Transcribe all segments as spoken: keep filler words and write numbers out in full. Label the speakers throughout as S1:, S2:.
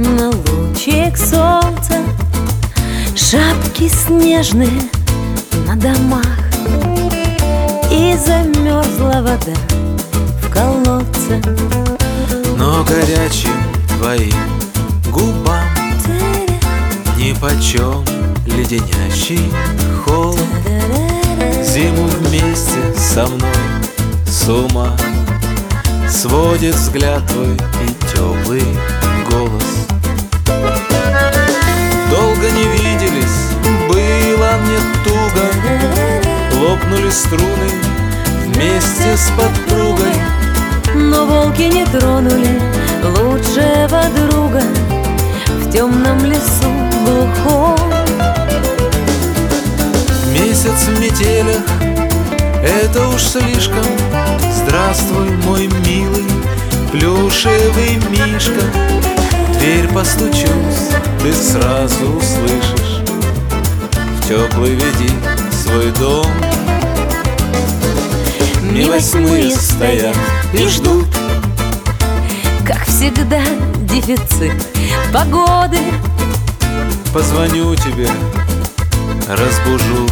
S1: на лучик солнца, шапки снежные на домах, и замерзла вода в колодце.
S2: Но горячим твоим губам нипочем леденящий холод. Зиму вместе со мной с ума сводит взгляд твой и теплый голос. Долго не виделись, было мне туго, лопнули струны вместе с подругой.
S1: Но волки не тронули лучшего друга в темном лесу глухом.
S2: Месяц в метелях — это уж слишком. Здравствуй, мой милый плюшевый мишка. В дверь постучусь, ты сразу услышишь. В теплый веди свой дом. Не восьмые стоят и ждут,
S1: как всегда, дефицит погоды.
S2: Позвоню тебе, разбужу.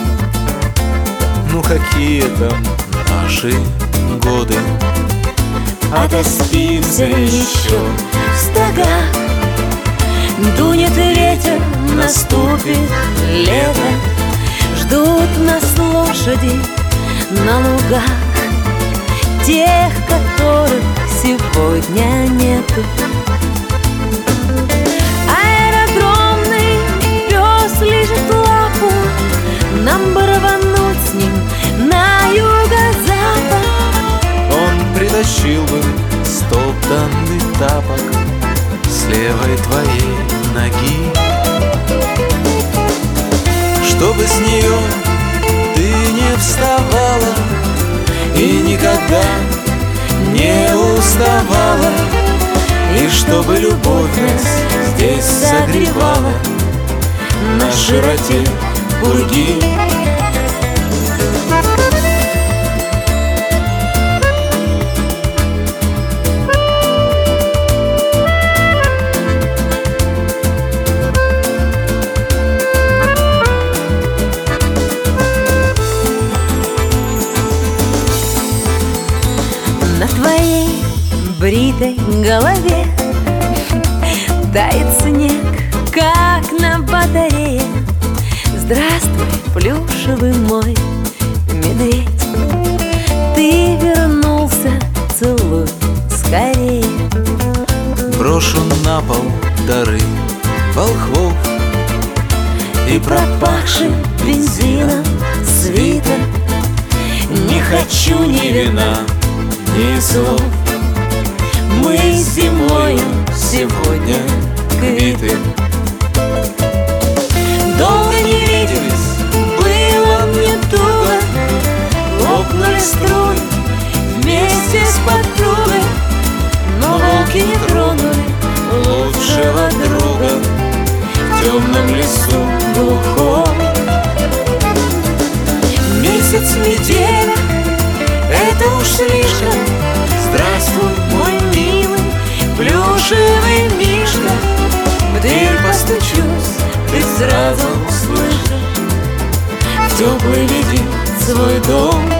S2: Ну какие там наши годы?
S1: Отоспимся еще в стогах. Дунет ветер, наступит лето. Ждут нас лошади на лугах, тех, которых сегодня нету. Аэродромный пес лижет лапу, нам бы рвануть с ним на юго-запад.
S2: Он притащил бы стоптанный тапок с левой твоей ноги, чтобы с нее ты не вставала и никогда не уставала, и чтобы любовь нас здесь согревала на широте пурги.
S1: На твоей бритой голове тает снег, как на батарее. Здравствуй, плюшевый мой медведь, ты вернулся, целуй скорее.
S2: Брошу на пол дары волхвов
S1: И пропахший бензином свитер.
S2: Не хочу ни вина, ни слов. Мы зимою сегодня квиты.
S1: Долго не виделись, было мне туго. Лопнули струны вместе с подругой, но волки не тронули лучшего друга в темном лесу глухом. Месяц в неделю — это уж слишком. Здравствуй, мой милый плюшевый мишка. В дверь постучусь, ты сразу услышишь. В теплый веди свой дом.